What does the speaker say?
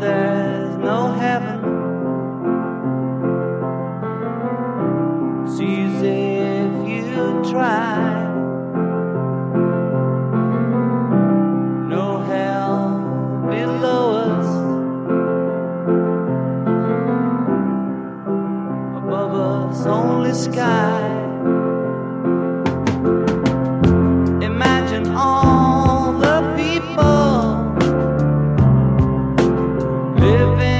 there's no heaven. It's easy if you try. No hell below us, above us only sky. Imagine all the people living